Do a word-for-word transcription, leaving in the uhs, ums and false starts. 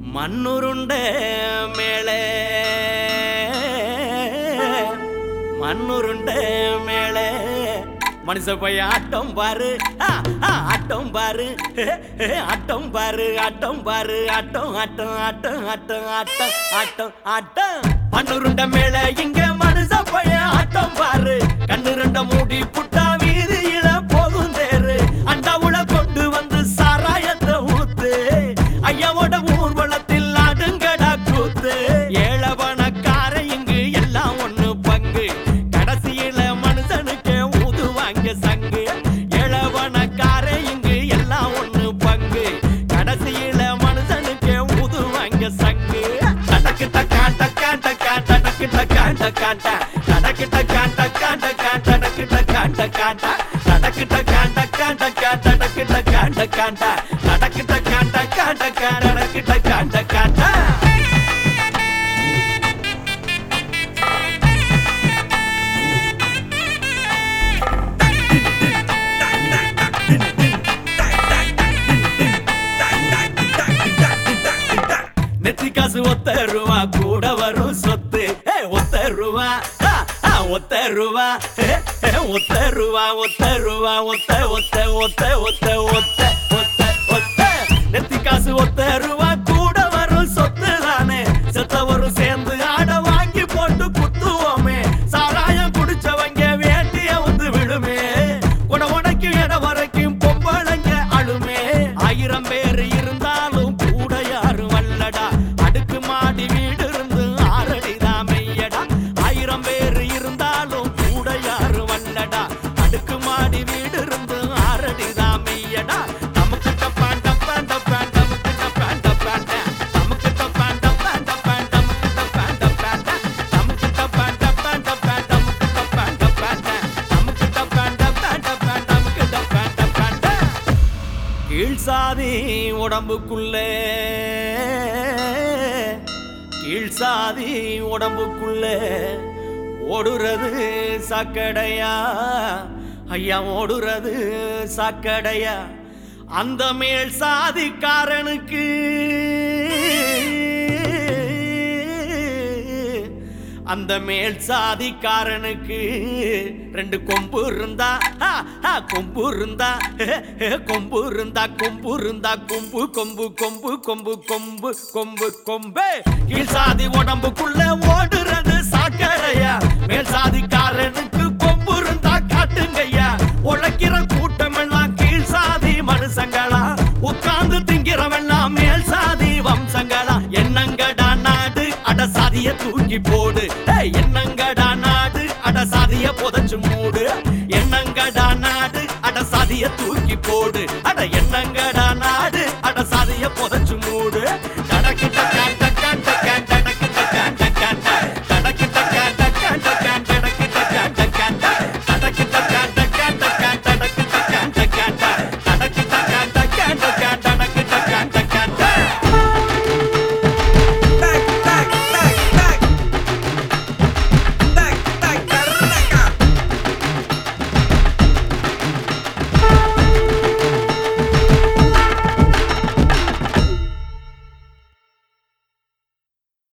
மண்ணுருண்ட மேலே மண்ணுருண்ட மேலே மனுஷ போய் ஆட்டம் பாரு ஆட்டம் பாரு ஆட்டம் பாரு ஆட்டம் பாரு ஆட்டம் ஆட்டம் ஆட்டம் ஆட்டம் ஆட்டம் ஆட்டம் ஆட்டம் மண்ணுருண்ட மேலே இங்க மனுஷ போய் ஆட்டம் பாரு கண்ணு ரெண்ட மூடி புட்டா வீதியில போகும் தேரு அண்டாவுல கொண்டு வந்து சாராயத்தை ஊத்து ஐயாவோட ஊர்வலத்தில் அடுங்கடா கூத்து ஏழவனக்கார இங்கு எல்லாம் ஒண்ணு பங்கு கடைசியில மனுஷனுக்கு ஊதுவாங்க சங்கு ஏழவனக்கார இங்கு எல்லாம் ஒண்ணு பங்கு கடைசியில மனுஷனுக்கு ஊதுவாங்க சங்கு டடக்கிட்ட காட்ட காட்ட காட்ட டக்கிட்ட காட்ட காட்ட டடக்கிட்ட காட்ட காட்ட காட்ட டக்கிட்ட காட்ட காட்ட டடக்கிட்ட காட்ட காட்ட காட்ட டக்கிட்ட காட்ட காட்ட டடக்கிட்ட காட்ட காட்ட காட்ட டக்கிட்ட காட்ட காட்ட நெத்தி காசு ஒத்த ரூபா கூட வரும் சொத்து ஒத்த ரூபா ஒத்த ரூபா ஒத்த ரூபா ஒத்த ரூபா ஒத்த ஒத்த ஒத்த ஒத்த ஒத்த ஒத்த ஒத்த நெத்தி காசு ஒத்த ரூபா கூட வரும் சொத்து தானே செத்தவரும் சேர்ந்து ஆட வாங்கி போட்டு குத்துவோமே சாராயம் குடிச்சவங்க வேண்டிய வந்து விழுமே உட உனக்கு இட வரைக்கும் பொம்பளைங்க அழுமே ஆயிரம் பேர் இருந்தாலும் கூட யாரும் வல்லடா அடுக்கு மாடி வீடு இருந்து ஆரடிதான் மெய்யடா ஆயிரம் பேர் இருந்தாலும் கூட யாரும் வல்லடா அடுக்கு மாடி வீடு இருந்து ஆரடிதான் மெய்யடா நமக்கு டப்பான் டப்பான் டப்பான் நமக்கு டப்பான் டப்பான் நமக்கு டப்பான் டப்பான் டப்பான் நமக்கு டப்பான் டப்பான் நமக்கு டப்பான் டப்பான் டப்பான் நமக்கு டப்பான் டப்பான் நமக்கு டப்பான் டப்பான் டப்பான் நமக்கு டப்பான் டப்பான் கீழ் சாதி உடம்புக்குள்ளே கீழ் சாதி உடம்புக்குள்ளே ஓடுறது சாக்கடையா ஐயா ஓடுறது சாக்கடையா அந்த மேல் சாதிக்காரனுக்கு அந்த மேல் சாதிக்காரனுக்கு ரெண்டு கொம்பு இருந்தா கொம்பு இருந்தா கொம்பு இருந்தா கொம்பு இருந்தா கொம்பு கொம்பு கொம்பு கொம்பு கொம்பு கொம்பு கொம்பு கீழ் சாதி உடம்புக்குள்ள ஓடுறது சாக்கடையா மேல் சாதிக்காரனுக்கு கொம்பு இருந்தா காட்டுங்கய்யா உழைக்கிற கூட்டம் எல்லாம் கீழ் சாதி மனுஷங்களா உட்கார்ந்து திங்கிறவெல்லாம் மேல் சாதி வம்சங்களா என்னங்கடா நாடு அட சாதிய தூக்கி போடு என்னங்கடா நாடு அட சாதிய புதைச்சு மூடு என்னங்கடா நாடு அட சாதிய தூக்கி போடு அட என்னங்கடா நாடு